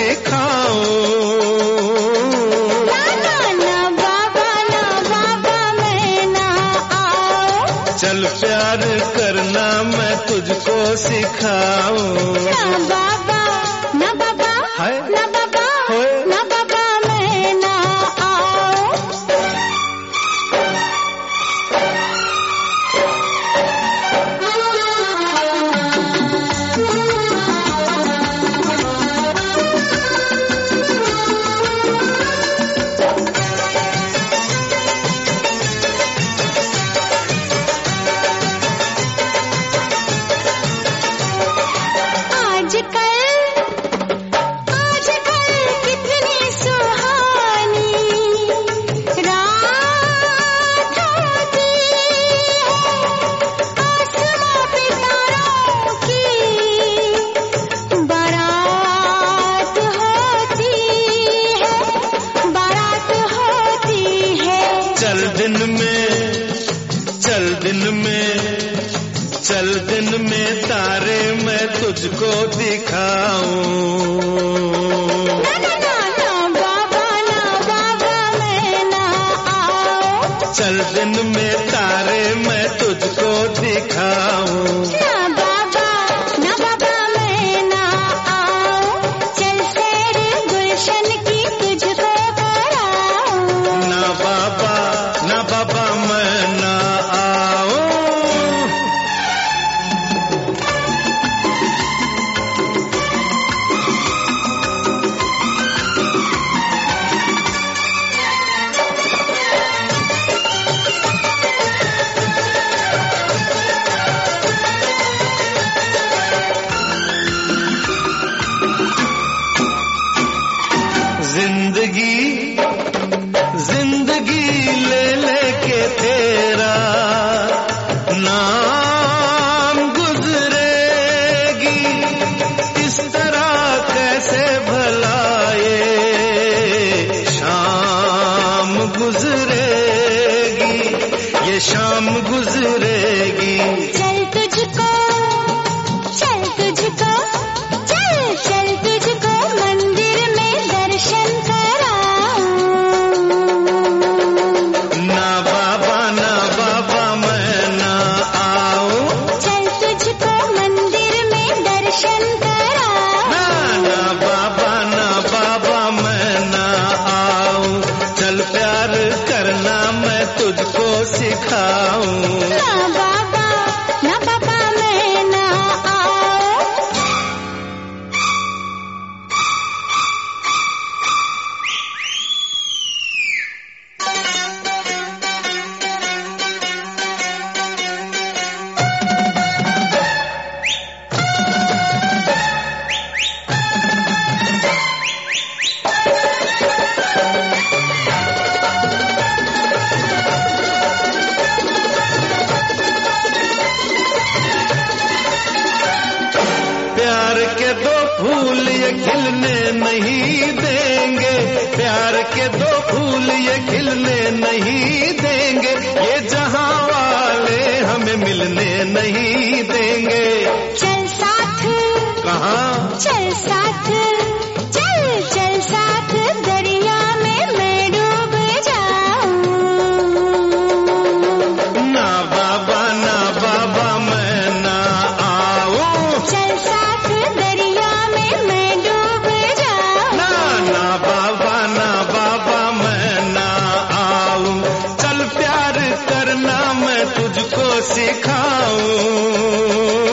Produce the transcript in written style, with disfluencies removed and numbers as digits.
सिखाऊं। ना बाबा मैं ना आऊं। चल प्यार करना मैं तुझको सिखाऊं। ना बाबा हाय ना बाबा होए। ना बाबा मैं ना आऊं। आजकल कितनी सुहानी रात होती है। आसमां पे तारों की बारात होती है, बारात होती है। चल दिन में तारे मैं तुझको दिखाऊं। ना बाबा मैं ना आऊं। चल दिन में तारे मैं तुझको दिखाऊं। ना बाबा मैं ना आऊं। चल सैर गुलशन की तुझको कराऊं। ना बाबा मैं ना आऊं। जिंदगी ले लेके तेरा नाम गुजरेगी। इस तरह कैसे भला ये शाम गुजरेगी, ये शाम गुजरेगी। चल तुझको मंदिर में दर्शन कराऊं। ना बाबा मैं ना आऊं। चल तुझको मंदिर में दर्शन कराऊं। ना बाबा मैं ना आऊं। चल प्यार करना मैं तुझको सिखाऊं। ना बाबा मैं ना आऊं। प्यार के दो फूल ये खिलने नहीं देंगे। प्यार के दो फूल ये खिलने नहीं देंगे। ये जहां वाले हमें मिलने नहीं देंगे। चल साथ चल साथ दरिया में मैं डूब जाऊं। ना बाबा मैं ना आऊं। चल साथ दरिया में मैं डूब जाऊं। ना बाबा मैं ना आऊं। चल प्यार करना मैं तुझको सिखाऊं।